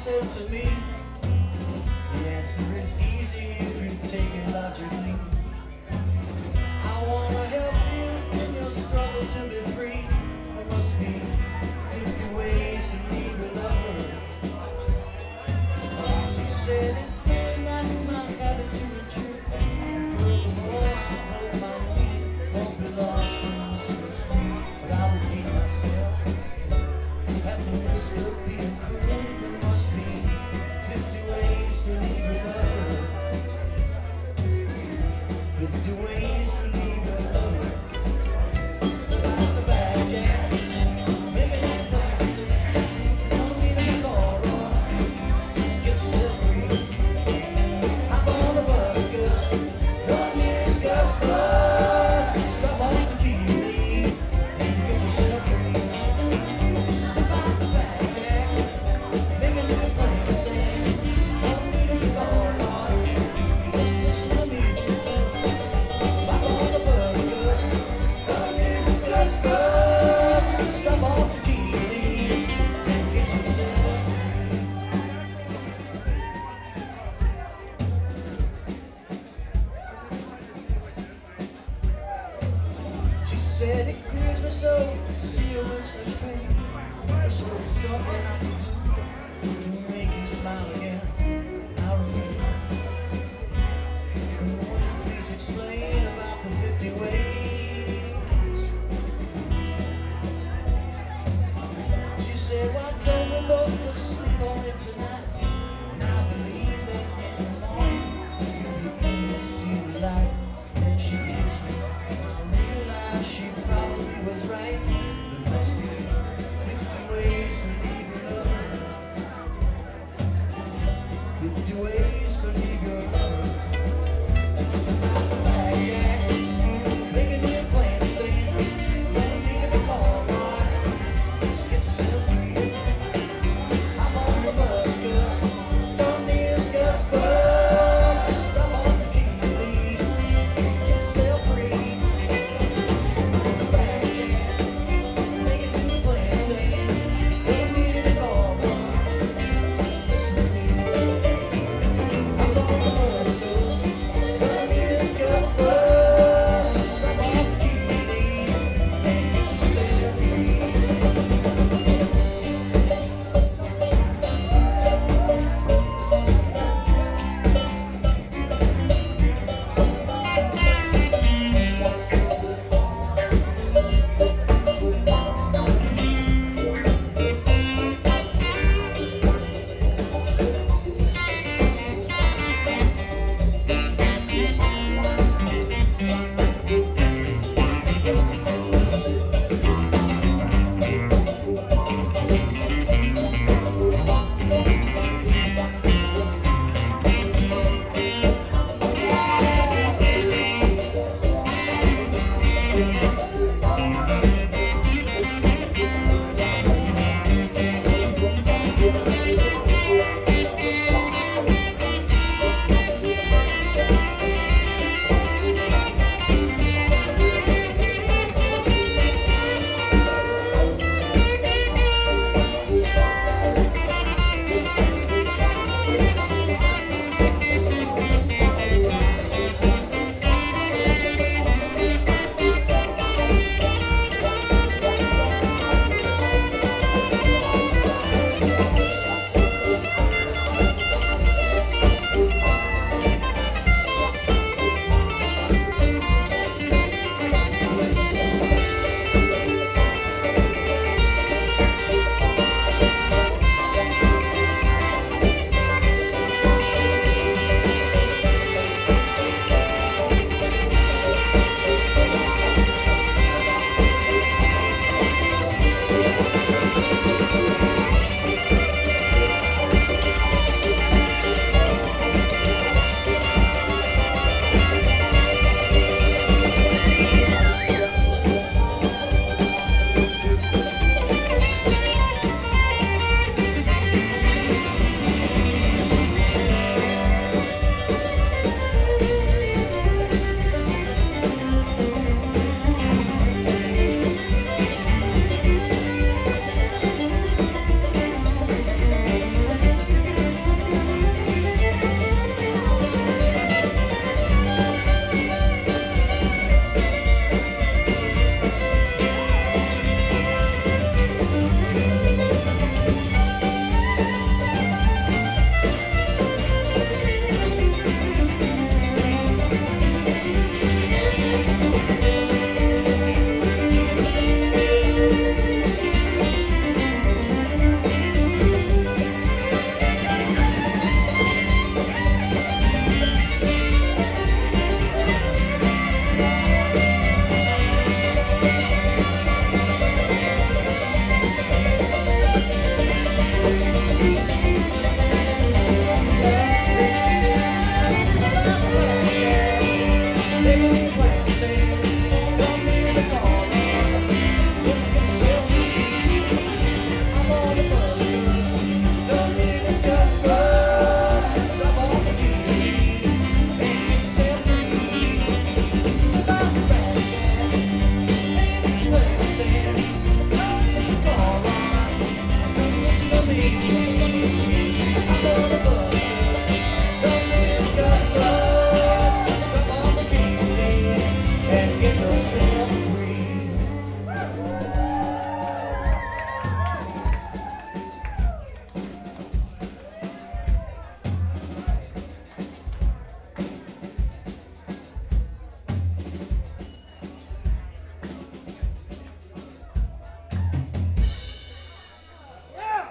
said to me, the answer is easy if you take it logically. I wanna help you in your struggle to be free. There must be 50 ways to leave your lover. She said it may not be my habit to retreat. Furthermore, I hope my need won't be lost in the street. But I repeat myself, at the risk of being cruel, there must be 50 ways to leave your lover. 50 ways to leave your lover. Slip out the back, Jack. Make it like plastic. Don't need a call on. Just get yourself free. Hop on the bus, Gus. Don't need to discuss us. Just drop off the key and get yourself free. Slip out the back, Jack. Make it like plastic. Don't need a call on. Just listen to me. Hop on the bus, Gus. Don't need to discuss us. Just drop off the key and get yourself free. She said it clears me so to see you with such pain. So it's something I can do to make you smile again.